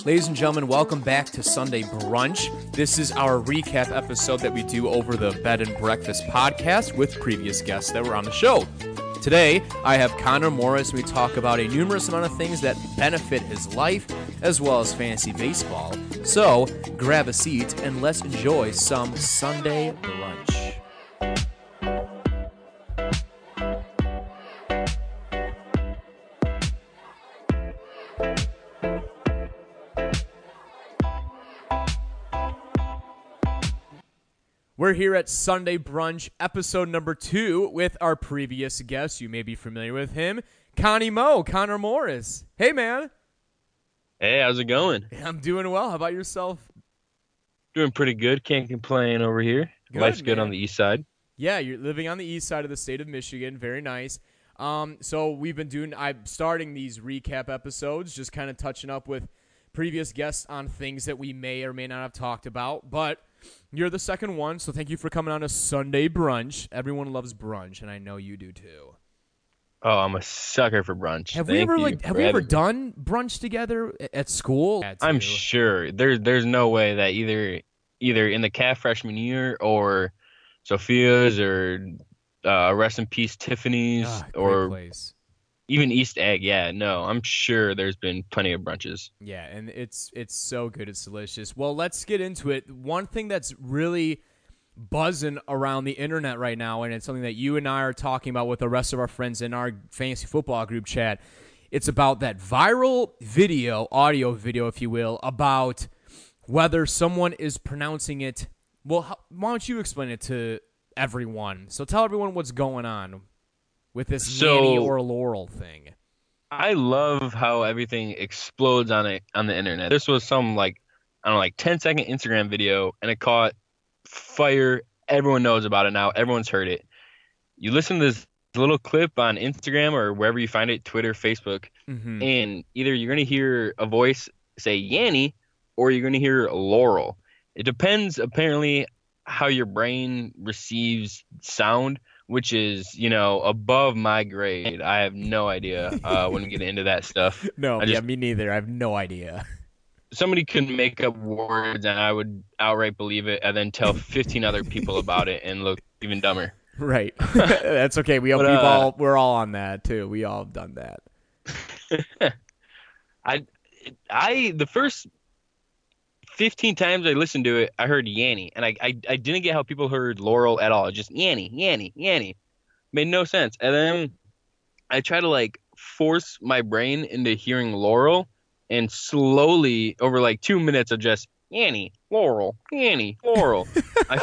Ladies and gentlemen, welcome back to Sunday Brunch. This is our recap episode that we do over the Bed and Breakfast podcast with previous guests that were on the show. Today, I have Connor Morris, and we talk about a numerous amount of things that benefit his life, as well as fantasy baseball. So, grab a seat and let's enjoy some Sunday Brunch. We're here at Sunday Brunch, episode number 2, with our previous guest. You may be familiar with him, Connor Morris. Hey, man. Hey, how's it going? I'm doing well. How about yourself? Doing pretty good. Can't complain over here. Life's good on the east side. Yeah, you're living on the east side of the state of Michigan. Very nice. So I'm starting these recap episodes, just kind of touching up with previous guests on things that we may or may not have talked about, but you're the second one, so thank you for coming on a Sunday Brunch. Everyone loves brunch, and I know you do too. Oh, I'm a sucker for brunch. Have we ever done brunch together at school? I'm sure there's no way that either in the CAF freshman year or Sophia's or Rest in Peace Tiffany's or place. Even East Egg. Yeah, no, I'm sure there's been plenty of brunches. Yeah, and it's so good. It's delicious. Well, let's get into it. One thing that's really buzzing around the internet right now, and it's something that you and I are talking about with the rest of our friends in our fantasy football group chat, it's about that viral audio video, if you will, about whether someone is pronouncing it. Well, why don't you explain it to everyone? So tell everyone what's going on with this Yanny or Laurel thing. I love how everything explodes on the internet. This was some 10-second Instagram video, and it caught fire. Everyone knows about it now. Everyone's heard it. You listen to this little clip on Instagram or wherever you find it, Twitter, Facebook, and either you're going to hear a voice say Yanny or you're going to hear Laurel. It depends, apparently, how your brain receives sound, which is, above my grade. I have no idea when we get into that stuff. Me neither. I have no idea. Somebody could make up words and I would outright believe it and then tell 15 other people about it and look even dumber. Right. That's okay. We're all on that too. We all have done that. The first 15 times I listened to it, I heard Yanny, and I didn't get how people heard Laurel at all. Just Yanny, Yanny, Yanny. Made no sense. And then I try to force my brain into hearing Laurel, and slowly over 2 minutes of just Yanny, Laurel, Yanny, Laurel, I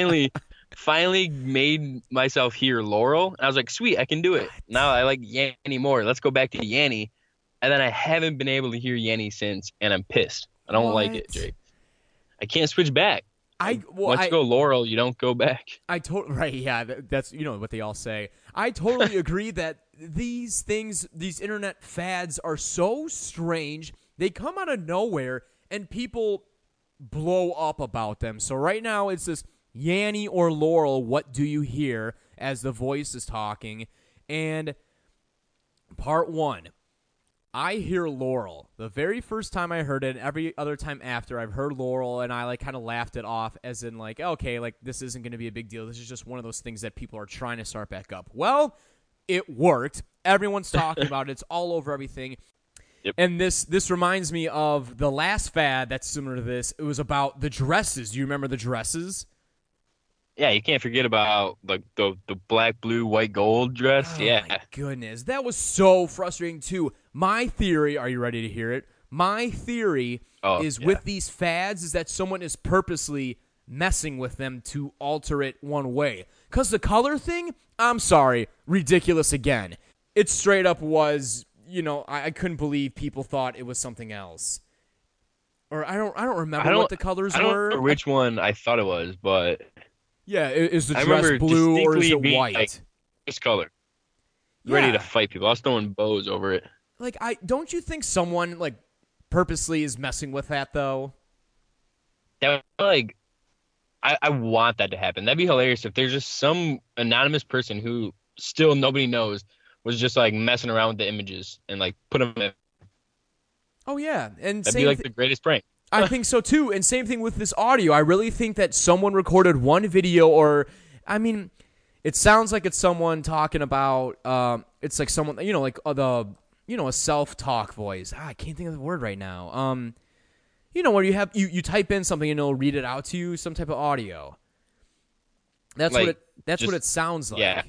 finally made myself hear Laurel, and I was like, sweet, I can do it. Now I like Yanny more. Let's go back to Yanny. And then I haven't been able to hear Yanny since, and I'm pissed. I don't like it, Jake. I can't switch back. Once you go Laurel, you don't go back. Right, yeah, that's what they all say. I totally agree that these internet fads are so strange. They come out of nowhere, and people blow up about them. So right now, it's this Yanny or Laurel, what do you hear, as the voice is talking. And part 1. I hear Laurel. The very first time I heard it, and every other time after, I've heard Laurel, and I kind of laughed it off as in okay, this isn't going to be a big deal. This is just one of those things that people are trying to start back up. Well, it worked. Everyone's talking about it. It's all over everything. Yep. And this reminds me of the last fad that's similar to this. It was about the dresses. Do you remember the dresses? Yeah, you can't forget about the black, blue, white, gold dress. Oh, yeah. My goodness. That was so frustrating, too. My theory, are you ready to hear it? My theory with these fads is that someone is purposely messing with them to alter it one way. Because the color thing, I'm sorry, ridiculous again. It straight up was, I couldn't believe people thought it was something else. Or I don't remember what the colors were. I don't remember which one I thought it was, but yeah, is the dress blue or is it white? This color. Ready to fight people. I was throwing bows over it. Don't you think someone purposely is messing with that though? That I want that to happen. That'd be hilarious if there's just some anonymous person who still nobody knows was just messing around with the images and put them in. Oh yeah, and That'd be like the greatest prank. I think so too. And same thing with this audio. I really think that someone recorded one video, or I mean, it sounds like it's someone talking about. It's like someone like a self-talk voice. I can't think of the word right now. Where you have you type in something and it'll read it out to you, some type of audio. That's Like, what it sounds like. yeah.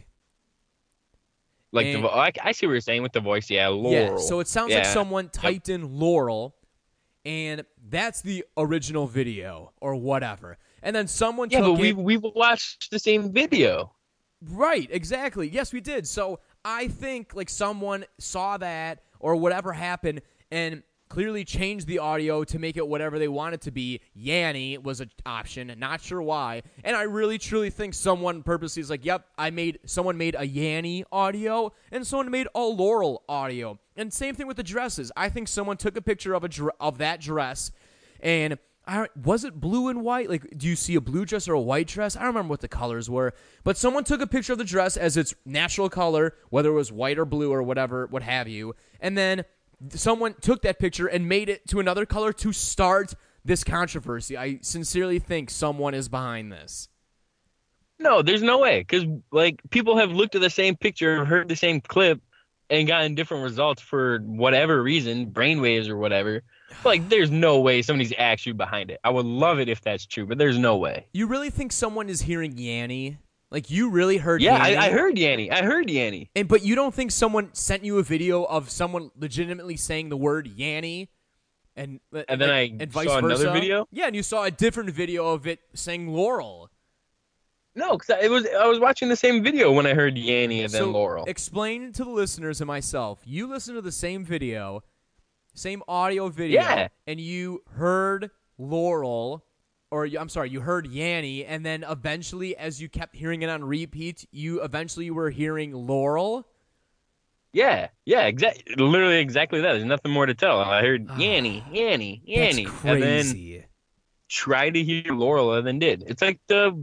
Like And- I see what you're saying with the voice. Yeah, Laurel. Yeah, so it sounds like Yeah. someone typed in Laurel, and that's the original video or whatever. And then someone Yeah, took but it. we've watched the same video. Right, exactly. Yes, we did. So I think like someone saw that or whatever happened and clearly changed the audio to make it whatever they want it to be. Yanny was an option, not sure why. And I really truly think someone purposely is like, yep, someone made a Yanny audio and someone made a Laurel audio. And same thing with the dresses. I think someone took a picture of that dress and was it blue and white? Like, do you see a blue dress or a white dress? I don't remember what the colors were. But someone took a picture of the dress as its natural color, whether it was white or blue or whatever, what have you. And then someone took that picture and made it to another color to start this controversy. I sincerely think someone is behind this. No, there's no way. Because, like, people have looked at the same picture, heard the same clip, and gotten different results for whatever reason, brainwaves or whatever. Like, there's no way somebody's actually behind it. I would love it if that's true, but there's no way. You really think someone is hearing Yanny? Like, you really heard Yeah, Yanny? I heard Yanny. I heard Yanny. But you don't think someone sent you a video of someone legitimately saying the word Yanny? And then I and vice saw versa? another video? Yeah, and you saw a different video of it saying Laurel. No, because I was watching the same video when I heard Yanny and then Laurel. Explain to the listeners and myself. You listened to the same video, same audio video, Yeah. and you heard Laurel, you heard Yanny, and then eventually, as you kept hearing it on repeat, you eventually were hearing Laurel. Yeah, literally exactly that. There's nothing more to tell. I heard Yanny, That's and then crazy. tried to hear Laurel and then did. It's like the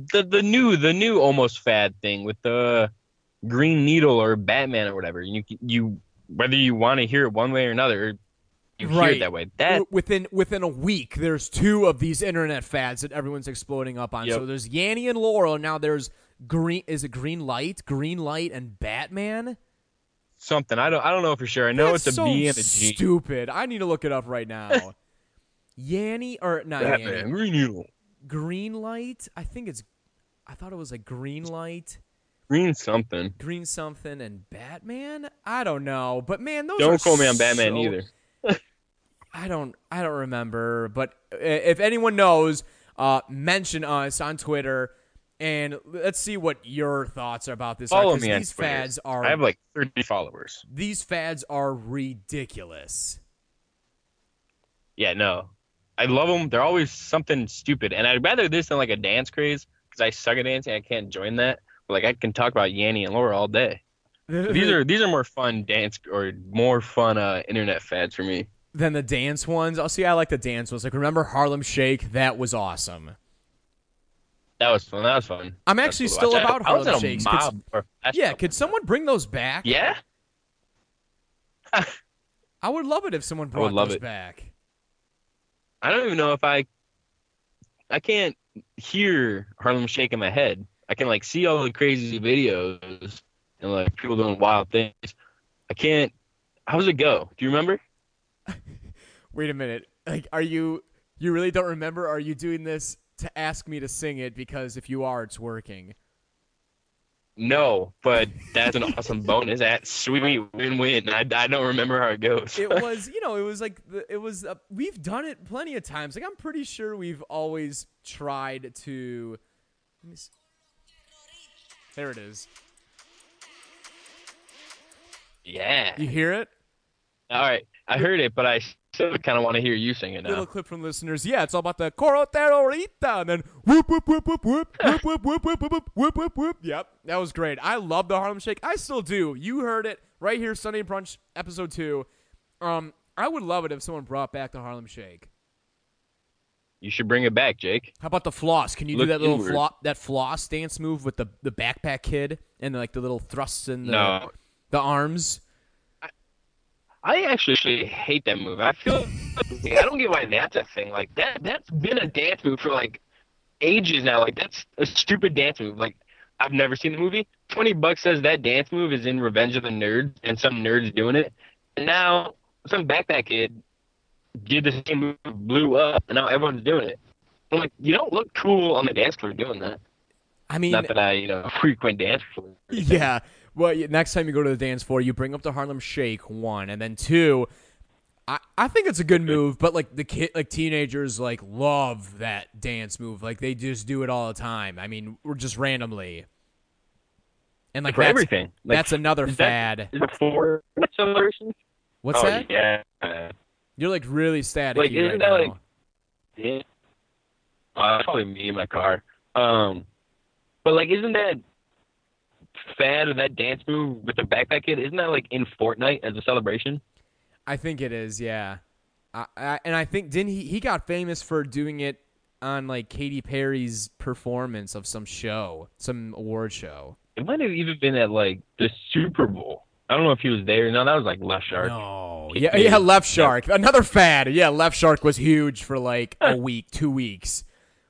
new almost fad thing with the Green Needle or Batman or whatever. You whether you want to hear it one way or another, you hear it that way. That Within a week, there's two of these internet fads that everyone's exploding up on. Yep. So there's Yanny and Laurel, and now there's Green Light, and Batman. something. I don't know for sure. I know That's it's a so B and a G. stupid. I need to look it up right now. Yanny or not Batman, Yanny? Green Needle, Green Light. I thought it was like Green Light, Green something. Green something, and Batman. I don't know, but man, those Don't are quote me on Batman so- either. I don't remember, but if anyone knows, mention us on Twitter, and let's see what your thoughts are about this. Follow 'cause me on these Twitter. fads are. I have like 30 followers. These fads are ridiculous. Yeah, no. I love them. They're always something stupid. And I'd rather this than like a dance craze because I suck at dancing. I can't join that. But like I can talk about Yanny and Laura all day. These are more fun dance or more fun internet fads for me. Than the dance ones. I'll see. I like the dance ones. Like remember Harlem Shake? That was awesome. That was fun. That was fun. I'm That's actually cool to still watch. about I was Harlem in a Shakes. mob or festival. Yeah, could someone bring those back? Yeah. I would love it if someone brought would love those it. back. I don't even know if I can't hear Harlem Shake in my head. I can like see all the crazy videos and like people doing wild things. I can't. How does it go? Do you remember? Wait a minute. Like, are you really don't remember? Are you doing this to ask me to sing it? Because if you are, it's working. No, but that's an awesome bonus. That's sweet win-win. I don't remember how it goes. It was, we've done it plenty of times. Like, I'm pretty sure we've always tried to. Let me see. There it is. Yeah. You hear it? All right. I heard it, but I still kind of want to hear you sing it now. Little clip from listeners. Yeah, it's all about the Coro Terrorita, and then whoop whoop whoop whoop whoop whoop whoop whoop whoop whoop whoop whoop whoop. Yep, that was great. I love the Harlem Shake. I still do. You heard it right here, Sunday Brunch episode 2. I would love it if someone brought back the Harlem Shake. You should bring it back, Jake. How about the floss? Can you do Look that little inward. floss dance move with the backpack kid and like the little thrusts in No. the arms? I actually hate that move. I feel like I don't get why that's a thing. Like that's been a dance move for like ages now. Like that's a stupid dance move. Like I've never seen the movie. $20 says that dance move is in Revenge of the Nerds, and some nerds doing it. And now some backpack kid did the same move, blew up, and now everyone's doing it. I'm like, you don't look cool on the dance floor doing that. I mean, Not that I, frequent dance floors or anything. yeah. Well, next time you go to the dance floor, you bring up the Harlem Shake, one, and then two. I think it's a good move, but like like teenagers like love that dance move. Like they just do it all the time. I mean, we're just randomly, and like For everything. Like, that's another is fad. is it for celebrations? What's Oh that? yeah. You're like really Like staticky right isn't that like now. yeah? That's probably me in my car. But like isn't that fad of that dance move with the backpack kid? Isn't that like in Fortnite as a celebration? I think it is, yeah. And I think didn't he got famous for doing it on like Katy Perry's performance of some show, some award show. It might have even been at like the Super Bowl. I don't know if he was there. No, that was like Left Shark. No, Kid yeah, Cudi. Left That Shark, another fad. Yeah, Left Shark was huge for like a week, 2 weeks.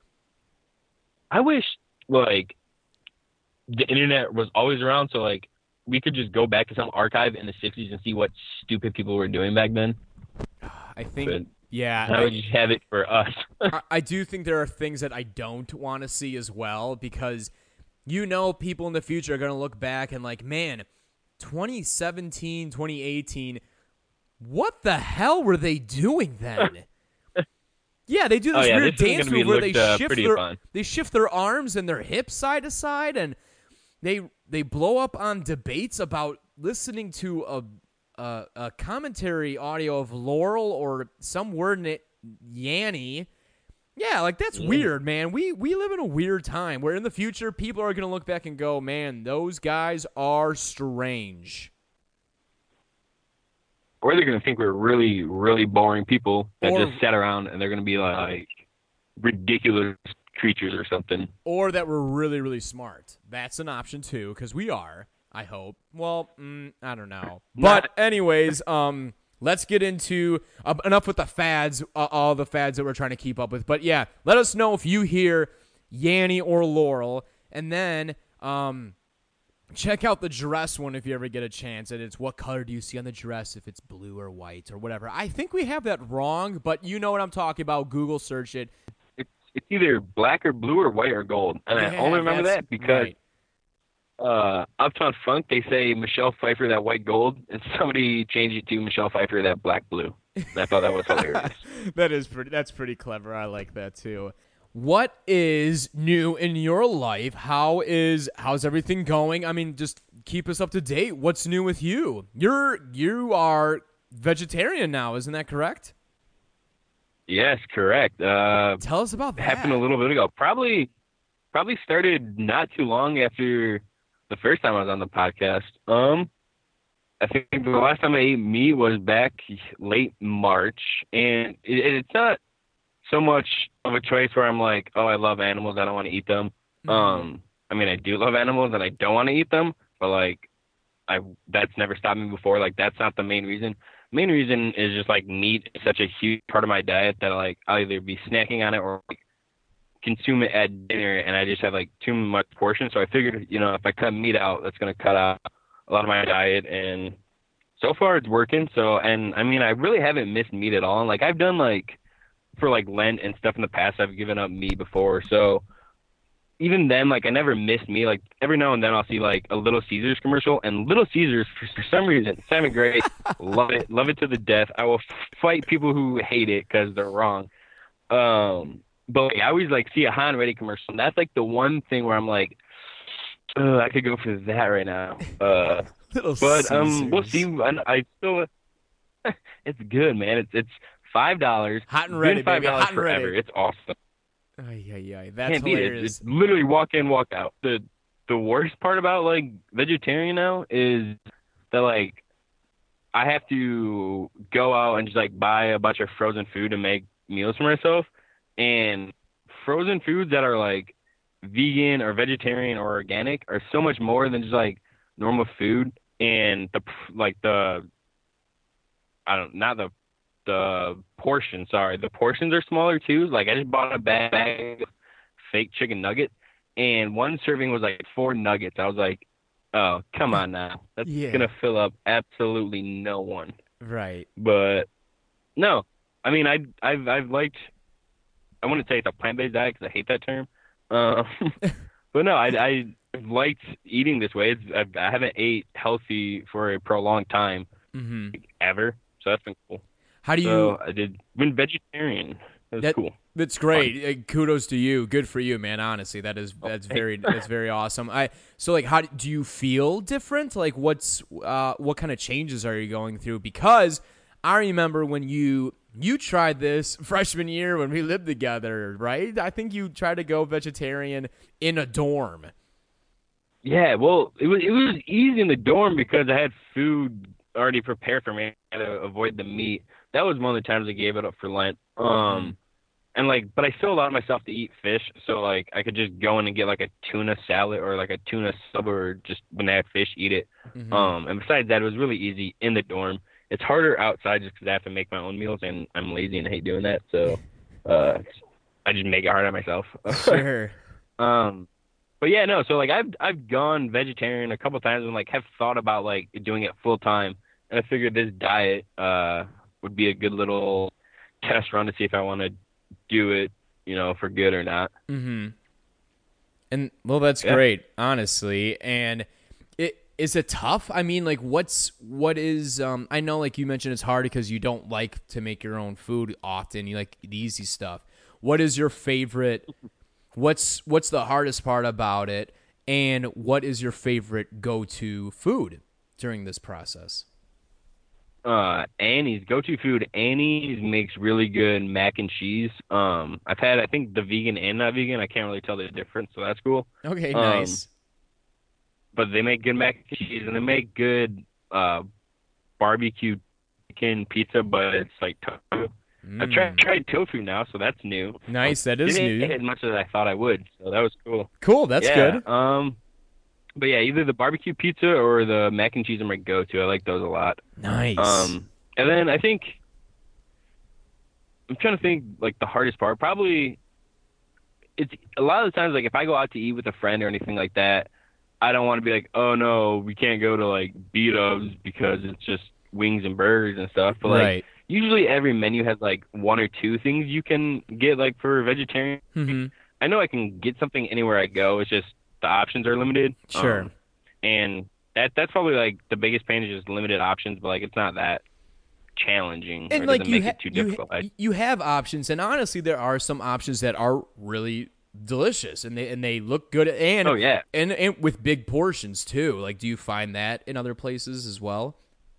I wish like the internet was always around, so like we could just go back to some archive in the '60s and see what stupid people were doing back then. I think, But yeah, now we just have it for us. I do think there are things that I don't want to see as well because people in the future are going to look back and like, man, 2017, 2018, what the hell were they doing then? Yeah, they do Oh this yeah, weird this is dance gonna be move where they looked shift pretty their fun. arms and their hips side to side, and they blow up on debates about listening to a commentary audio of Laurel or some word in it, Yanny. Yeah, like that's Yeah. weird, man. We live in a weird time where in the future people are gonna look back and go, man, those guys are strange. Or they're gonna think we're really, really boring people that Or just sat around and they're gonna be like ridiculous creatures or something. or that we're really, really smart. That's an option too, because we are. I hope. Well, I don't know. Not But anyways, let's get into enough with the fads, all the fads that we're trying to keep up with. But yeah, let us know if you hear Yanny or Laurel, and then check out the dress one if you ever get a chance. And it's what color do you see on the dress? If it's blue or white or whatever. I think we have that wrong, but you know what I'm talking about. Google search it. it's either black or blue or white or gold. And I Yeah, only remember that's that because right. Uptown Funk, they say Michelle Pfeiffer that white gold, and somebody changed it to Michelle Pfeiffer that black blue. And I thought that was hilarious. That's pretty clever. I like that too. What is new in your life? How's everything going? I mean, just keep us up to date. What's new with you? You are vegetarian now, isn't that correct? Yes, correct. Tell us about Happened a that. little bit ago. Probably started not too long after the first time I was on the podcast. I think the last time I ate meat was back late March, and it's not so much of a choice where I'm like, oh, I love animals, I don't want to eat them. Hmm. I mean, I do love animals, and I don't want to eat them, but like, I that's never stopped me before. Like, that's not the main reason. Main reason is just like meat is such a huge part of my diet that like I'll either be snacking on it or like, consume it at dinner, and I just have like too much portion. So I figured, if I cut meat out, that's gonna cut out a lot of my diet, and so far it's working. So, and I mean, I really haven't missed meat at all. Like I've done like for like Lent and stuff in the past, I've given up meat before. So even then, like I never missed meat. Like every now and then I'll see like a Little Caesars commercial, and Little Caesars for some reason, Simon Gray, love it to the death. I will fight people who hate it because they're wrong. But like, I always like see a Han Ready commercial, and that's like the one thing where I'm like, I could go for that right now. Little But we'll see. Caesars. I still, it's good, man. It's $5. Hot and It's ready, been baby. $5 Hot and forever. ready. It's awesome. Ay, ay, ay. That's Can't beat it. hilarious. It's literally walk in, walk out. The worst part about like vegetarian now is that like I have to go out and just like buy a bunch of frozen food and make meals for myself. And frozen foods that are like vegan or vegetarian or organic are so much more than just like normal food. And the I don't not the portion. Sorry, the portions are smaller too. Like I just bought a bag of fake chicken nuggets, and one serving was like 4 nuggets. I was like, oh, come on now, that's Yeah. gonna fill up absolutely no one. Right. But no, I mean I've liked. I wouldn't say it's a plant-based diet because I hate that term. Um, but no, I've liked eating this way. I haven't ate healthy for a prolonged time Mm-hmm. ever, so that's been cool. How do you So I went vegetarian. It was that cool. that's Fun. great. Kudos to you. Good for you, man. Honestly, Oh, that's very awesome. I so like how do you feel different? Like what kind of changes are you going through? Because I remember when you tried this freshman year when we lived together, right? I think you tried to go vegetarian in a dorm. yeah, well, it was easy in the dorm because I had food already prepared for me. I had to avoid the meat. That was one of the times I gave it up for Lent. Mm-hmm. And like, but I still allowed myself to eat fish, so like I could just go in and get like a tuna salad or like a tuna sub, or just when they have fish, eat it. Mm-hmm. And besides that, it was really easy in the dorm. It's harder outside just because I have to make my own meals, and I'm lazy and hate doing that. So, uh, I just make it hard on myself. Sure. Um, but yeah, no. So like I've gone vegetarian a couple times and like have thought about like doing it full time, and I figured this diet would be a good little test run to see if I want to do it, for good or not. Mm-hmm. And well, that's Yeah. great, honestly. And is it tough? I mean, like, what is? I know, like you mentioned, it's hard because you don't like to make your own food often. You like the easy stuff. What is your favorite? What's the hardest part about it? And what is your favorite go-to food during this process? Annie's go-to food. Annie's makes really good mac and cheese. I've had, I think, the vegan and not vegan. I can't really tell the difference, so that's cool. Okay, Um, nice. but they make good mac and cheese, and they make good barbecue chicken pizza, but it's like tofu. I've Mm, tried tofu now, so that's new. nice. That is Didn't eat new. as much as I thought I would, so that was cool. Cool. That's Yeah. good. But yeah, either the barbecue pizza or the mac and cheese are my go-to. I like those a lot. Nice. And then I think I'm trying to think like the hardest part. Probably it's a lot of the times like if I go out to eat with a friend or anything like that, I don't want to be like, oh no, we can't go to like B-Dubs because it's just wings and burgers and stuff. But like Right. usually every menu has like one or two things you can get like for vegetarian. Mm-hmm. I know I can get something anywhere I go. It's just the options are limited. Sure. And that's probably like the biggest pain is just limited options, but like it's not that challenging or And it like doesn't make it too difficult. you have options, and honestly, there are some options that are really delicious, and they look good, Oh yeah. and with big portions too. Like, do you find that in other places as well?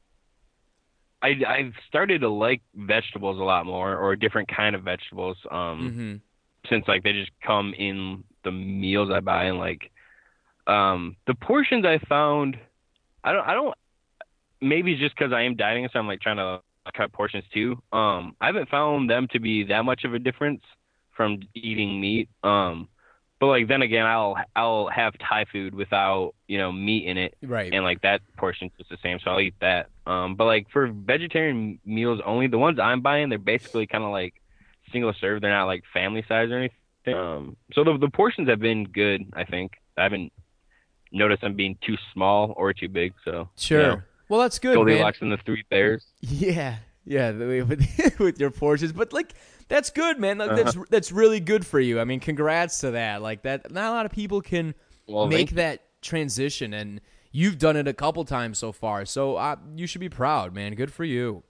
I've started to like vegetables a lot more or a different kind of vegetables Mm-hmm. since like they just come in the meals I buy, and like the portions I found I don't maybe it's just because I am dieting, so I'm like trying to cut portions too. I haven't found them to be that much of a difference from eating meat. But like then again, I'll have Thai food without meat in it, Right. and like that portion's just the same, so I'll eat that. But like for vegetarian meals only, the ones I'm buying, they're basically kind of like single serve. They're not like family size or anything. So the portions have been good. I think I haven't noticed them being too small or too big. So Sure. Well, that's good, man. Goldilocks and the Three Bears. Yeah, yeah, with your portions, but like that's good, man. Like, Uh-huh. that's really good for you. I mean, congrats to that. Like that, not a lot of people can Well, make thank you. that transition, and you've done it a couple times so far. So you should be proud, man. Good for you.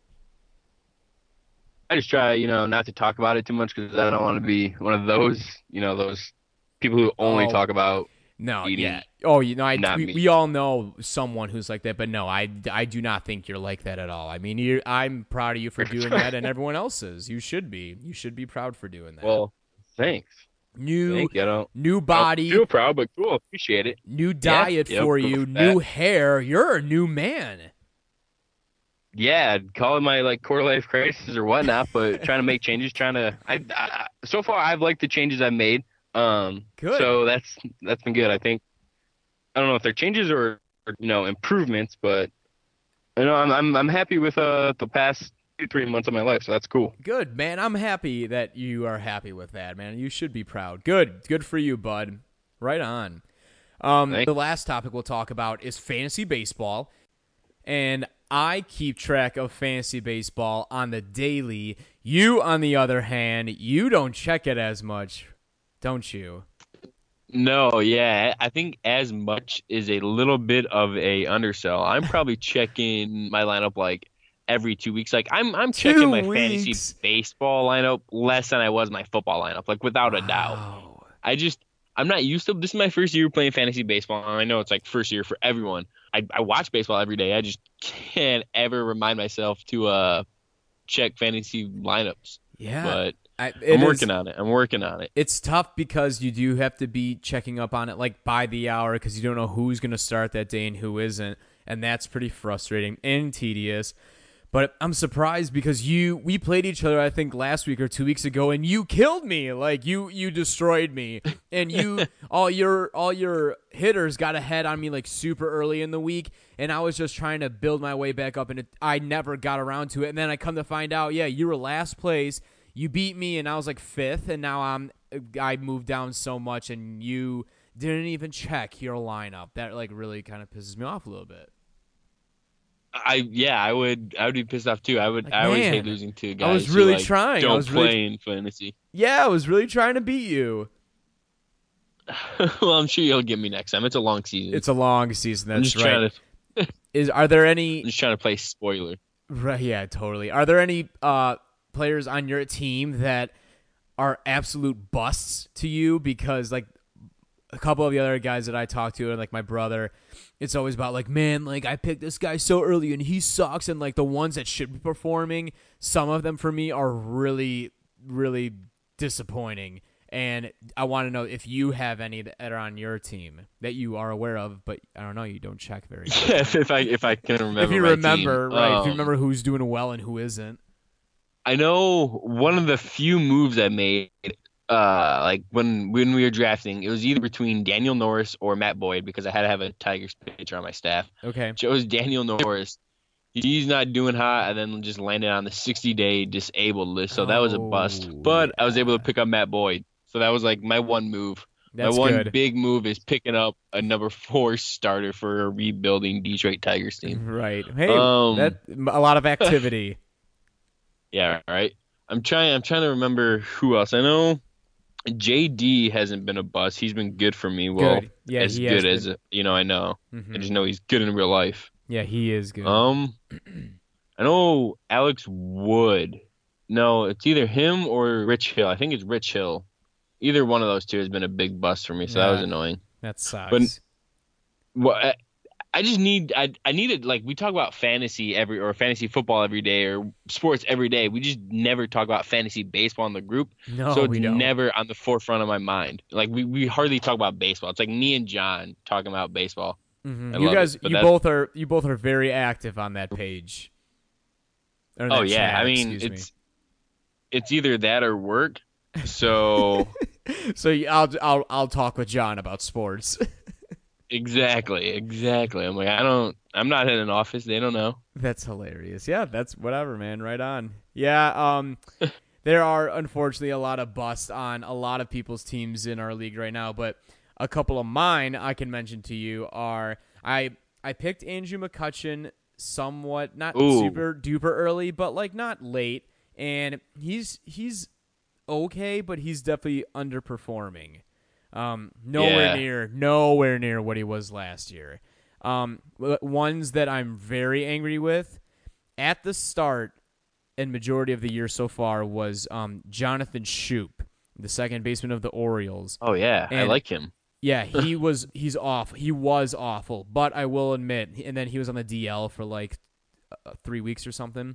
I just try, not to talk about it too much because I don't want to be one of those people who only Oh talk about no, eating, yeah. Oh, you know, not we, meat. we all know someone who's like that, but no, I do not think you're like that at all. I mean, I'm proud of you for doing that, and everyone else is. You should be. You should be proud for doing that. Well, thanks. New Thank you. new I don't body, feel proud, but cool. Appreciate it. new Yeah. diet Yep. for Cool you, with new that. hair. You're a new man. Yeah, call it my like quarter life crisis or whatnot, but trying to make changes, so far I've liked the changes I've made. Good. So that's been good. I think I don't know if they're changes or improvements, but You know, I'm happy with the past 2 3 months of my life, so that's cool. Good, man. I'm happy that you are happy with that, man. You should be proud. Good for you, bud. Right on. Thank The last topic we'll talk about is fantasy baseball. And I keep track of fantasy baseball on the daily. You, on the other hand, you don't check it as much, don't you? No, yeah, I think as much is a little bit of a undersell. I'm probably checking my lineup like every 2 weeks. Like I'm checking Two my fantasy weeks. baseball lineup less than I was my football lineup, like without a doubt. Wow. I just I'm not used to this is my first year playing fantasy baseball, and I know it's like first year for everyone. I watch baseball every day. I just can't ever remind myself to check fantasy lineups. Yeah. But I'm It is. working on it. I'm working on it. It's tough because you do have to be checking up on it like by the hour because you don't know who's going to start that day and who isn't, and that's pretty frustrating and tedious. But I'm surprised because we played each other I think last week or 2 weeks ago, and you killed me. Like you destroyed me, and you all your hitters got ahead on me like super early in the week, and I was just trying to build my way back up, and I never got around to it. And then I come to find out, yeah, you were last place. You beat me, and I was like fifth, and now I moved down so much, and you didn't even check your lineup. That like really kind of pisses me off a little bit. I would be pissed off too. Like, I always hate man, losing to I was guys who really like trying. I don't was really play in fantasy. Yeah, I was really trying to beat you. Well, I'm sure you'll get me next time. It's a long season. It's a long season. I'm That's just right. trying to Are there I'm any? just trying to play spoiler. Right, yeah, totally. Are there any players on your team that are absolute busts to you? Because like a couple of the other guys that I talk to, and like my brother, it's always about like, man, like I picked this guy so early and he sucks, and like the ones that should be performing, some of them for me are really, really disappointing. And I want to know if you have any that are on your team that you are aware of, but I don't know, you don't check very much. If I can remember If you my team. remember, right? If you remember who's doing well and who isn't. I know one of the few moves I made, like when we were drafting, it was either between Daniel Norris or Matt Boyd because I had to have a Tigers pitcher on my staff. Okay. Chose Daniel Norris. He's not doing hot, and then just landed on the 60-day disabled list, so that was a bust. Oh, But I was able to yeah. pick up Matt Boyd, so that was like my one move. My That's one good. big move is picking up a number 4 starter for a rebuilding Detroit Tigers team. Right. Hey, Um, that a lot of activity. yeah, right. I'm trying to remember who else. I know JD hasn't been a bust. He's been good for me. Well, Good. Yeah, as he has good as been. I know. I Hmm. just know he's good in real life. Yeah, he is good. Um, I know Alex Wood. No, it's either him or Rich Hill. I think it's Rich Hill. Either one of those two has been a big bust for me, so that was Yeah, annoying. that But sucks. what I just need I needed like we talk about fantasy every or fantasy football every day or sports every day. We just never talk about fantasy baseball in the group. No, So it's we don't. never on the forefront of my mind. Like we hardly talk about baseball. It's like me and John talking about baseball. I You love it. guys, But that's you both are very active on that page or in oh that yeah. chat. I mean Excuse me. it's either that or work. So So I'll talk with John about sports. exactly. I'm not in an office. They don't know. That's hilarious. Yeah, that's whatever, man. Right on. Yeah, there are unfortunately a lot of busts on a lot of people's teams in our league right now, but a couple of mine I can mention to you are I picked Andrew McCutcheon somewhat not Ooh, super duper early, but like not late, and he's okay, but he's definitely underperforming. yeah. Nowhere near what he was last year. Ones that I'm very angry with at the start and majority of the year so far was Jonathan Shoup, the second baseman of the Orioles, Oh yeah. I and like him. yeah, he's off. He was awful, but I will admit, and then he was on the DL for like 3 weeks or something.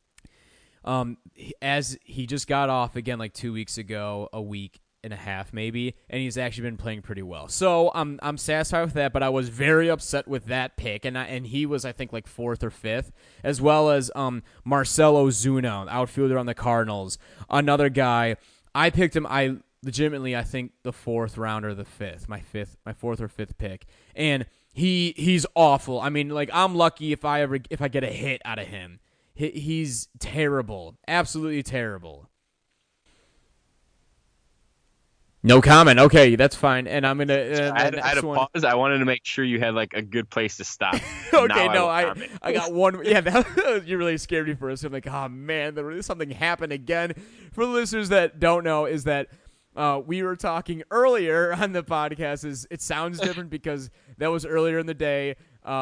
As he just got off again like 2 weeks ago, a week and a half maybe, and he's actually been playing pretty well. So I'm satisfied with that, but I was very upset with that pick, and he was I think like fourth or fifth, as well as Marcelo Zuna, outfielder on the Cardinals, another guy. I picked him. I legitimately I think the fourth round or the fifth, my fourth or fifth pick, and He's awful. I mean, like, I'm lucky if I get a hit out of him. He's terrible, absolutely terrible. No comment. Okay, that's fine. And I'm gonna. I had to pause. I wanted to make sure you had like a good place to stop. Okay, no, I got one. Yeah, you really scared me for a second. I'm like, oh man, something happened again. For the listeners that don't know, is that we were talking earlier on the podcast. It sounds different because that was earlier in the day.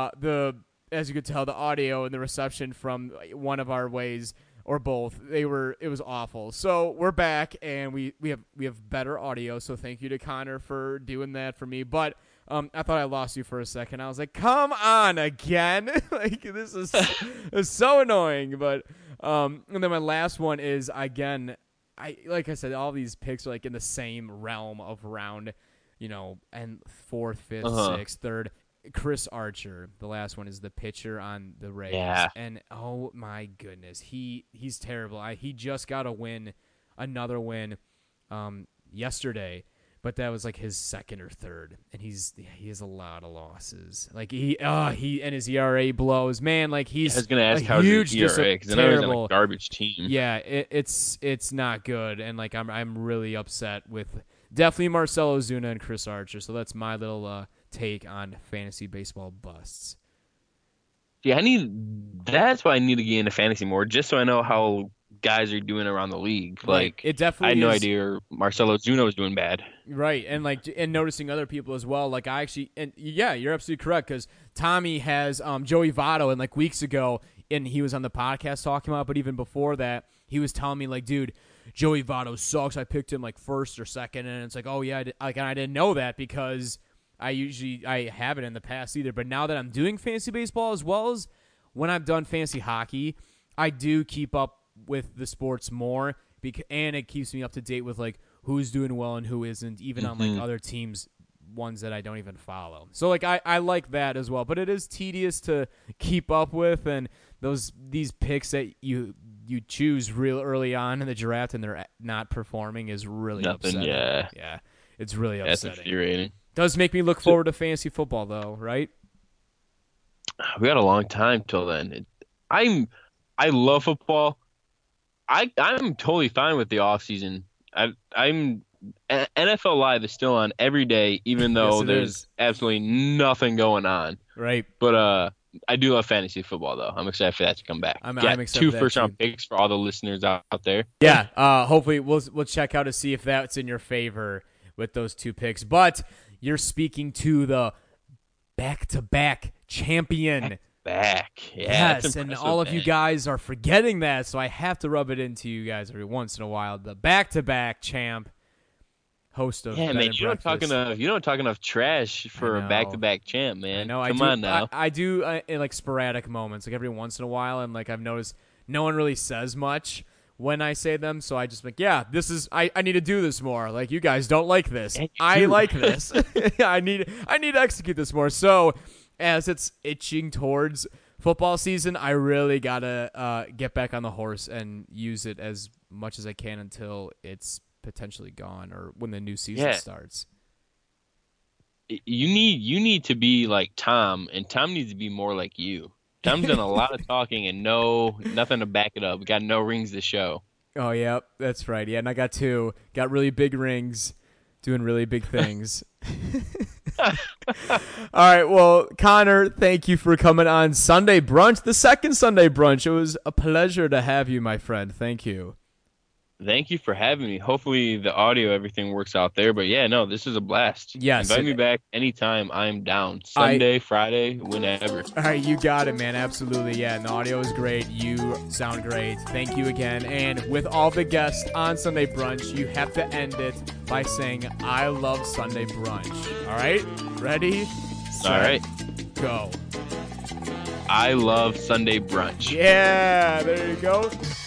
As you could tell, the audio and the reception from one of our ways. Or both. It was awful. So we're back and we have better audio. So thank you to Connor for doing that for me. But I thought I lost you for a second. I was like, come on again. Like this is so annoying. But and then my last one is again, like I said, all these picks are like in the same realm of round, and 4th, 5th, 6th, 3rd. Chris Archer, the last one, is the pitcher on the Rays. Yeah. And oh my goodness, he's terrible. He just got another win yesterday, but that was like his 2nd or 3rd, and he has a lot of losses. Like he and his ERA blows. Man, like he's I was gonna ask how's his ERA because I know he's on a garbage team. Yeah, it's not good, and like I'm really upset with definitely Marcell Ozuna and Chris Archer. So that's my little take on fantasy baseball busts. Yeah, that's why I need to get into fantasy more, just so I know how guys are doing around the league. Like, it definitely I had no idea Marcell Ozuna was doing bad. Right, and noticing other people as well. Like yeah, you're absolutely correct because Tommy has Joey Votto, and like weeks ago, and he was on the podcast talking about. But even before that, he was telling me like, dude, Joey Votto sucks. I picked him like 1st or 2nd, and it's like, oh yeah, and I didn't know that because I haven't in the past either, but now that I'm doing fantasy baseball as well as when I've done fantasy hockey, I do keep up with the sports more, and it keeps me up to date with like who's doing well and who isn't, even on like other teams, ones that I don't even follow. So like I like that as well, but it is tedious to keep up with, and these picks that you choose real early on in the draft and they're not performing is really upsetting. Yeah, it's really upsetting. That's infuriating. Does make me look forward to fantasy football, though, right? We got a long time till then. I love football. I'm totally fine with the off season. NFL Live is still on every day, even though yes, there's absolutely nothing going on. Right. But I do love fantasy football, though. I'm excited for that to come back. I'm excited 2 for that first-round too. picks for all the listeners out there. Yeah. Hopefully, we'll check out to see if that's in your favor with those 2 picks. But you're speaking to the back-to-back champion. Back. Yeah, yes, and all of you guys are forgetting that, so I have to rub it into you guys every once in a while. The back-to-back champ, host of man, you don't talk enough trash for a back-to-back champ, man. I know. Come on now. I do in like sporadic moments, like every once in a while, and like I've noticed no one really says much when I say them, so I just like, yeah, this is I need to do this more. Like you guys don't like this. I like this. I need to execute this more. So as it's itching towards football season, I really gotta get back on the horse and use it as much as I can until it's potentially gone or when the new season starts. You need to be like Tom, and Tom needs to be more like you. Tom's done a lot of talking and nothing to back it up. We got no rings to show. Oh, yeah, that's right. Yeah, and I got 2. Got really big rings, doing really big things. All right, well, Connor, thank you for coming on Sunday Brunch, the second Sunday Brunch. It was a pleasure to have you, my friend. Thank you. Thank you for having me. Hopefully the audio, everything works out there. But yeah, no, this is a blast. Yes. Invite me back anytime. I'm down. Sunday, Friday, whenever. All right, you got it, man. Absolutely. Yeah, and the audio is great. You sound great. Thank you again. And with all the guests on Sunday Brunch, you have to end it by saying, I love Sunday Brunch. All right? Ready? Set, all right. Go. I love Sunday Brunch. Yeah, there you go.